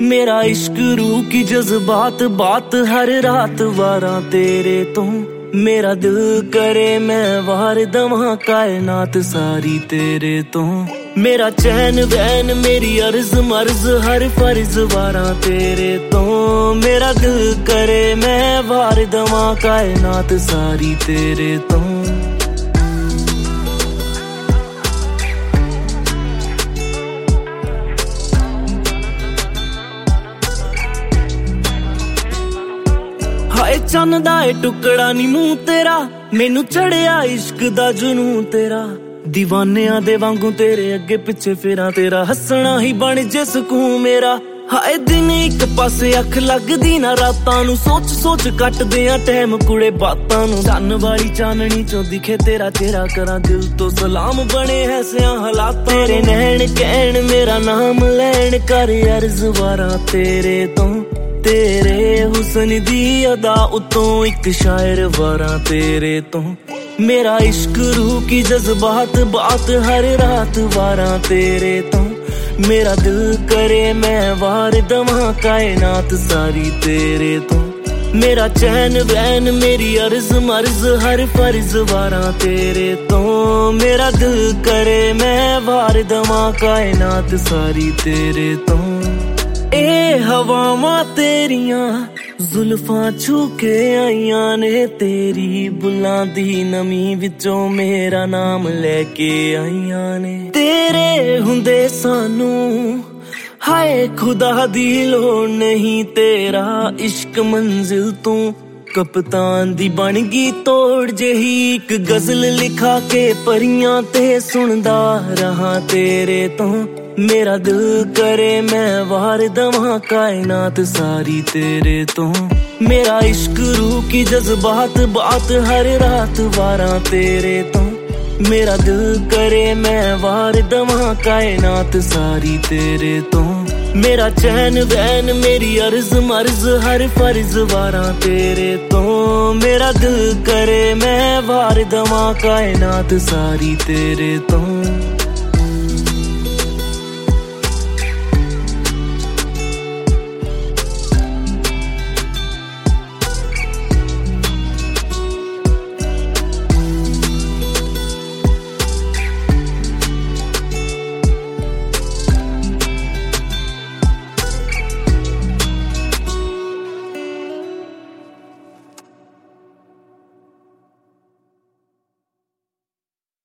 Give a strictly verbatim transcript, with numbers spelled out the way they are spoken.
मेरा इश्क रूह की जज्बात बात हर रात वारा तेरे तो। मेरा दिल करे मैं वार दवा कायनात सारी तेरे तो। मेरा चैन बैन मेरी अर्ज मर्ज हर फर्ज वारा तेरे तो। मेरा दिल करे मैं वार दवा कायनात सारी तेरे तो। हाय चन्न दा ए टुकड़ा नी मूंह तेरा, मैनू चढ़िया इश्क दा जुनून तेरा। दीवानियां दे वांगू तेरे अगे पिछे फिरा, तेरा हसना ही बन जे सकून मेरा। हाय दिन एक पासे अख लगदी ना रातां नू, सोच सोच कटदे आ टैम कुड़े बातां नू। चन्न वाली चाननी चो दिखे तेरा चेहरा, करा दिल तो सलाम बने ऐसियां हालात। तेरे नैन कहण मेरा नाम लैन कर अर्ज वारा तेरे तो। तेरे हुस्न दी अदा उतों एक शायर वारा तेरे तो। मेरा इश्क रूह की जज्बात बात हर रात वारा तेरे तो। मेरा दिल करे मैं वार दवा कायनात सारी तेरे तो। मेरा चैन बैन मेरी अर्ज मर्ज हर फर्ज वारा तेरे तो। मेरा दिल करे मैं वार दवा कायनात सारी तेरे तो। ए हवावां तेरियां जुल्फां छू के आईयां ने, तेरी बुलां दी नमी विचों मेरा नाम लेके आईयां ने। तेरे हुंदे सानू हाय खुदा दी लोड़ नहीं, तेरा इश्क मंजिल तू कप्तान दी बन गई तोड़ जेही। एक गजल लिखा के परियां ते सुनदा रहा तेरे तो। मेरा दिल करे मैं वार दवा कायनात सारी तेरे तो। मेरा इश्क रूह की जज्बात बात हर रात वारा तेरे तो। मेरा दिल करे मैं वार दवा कायनात सारी तेरे तो। मेरा चैन बैन मेरी अर्ज मर्ज हर फर्ज वारा तेरे तो। मेरा दिल करे मैं वार दवा कायनात सारी तेरे तो।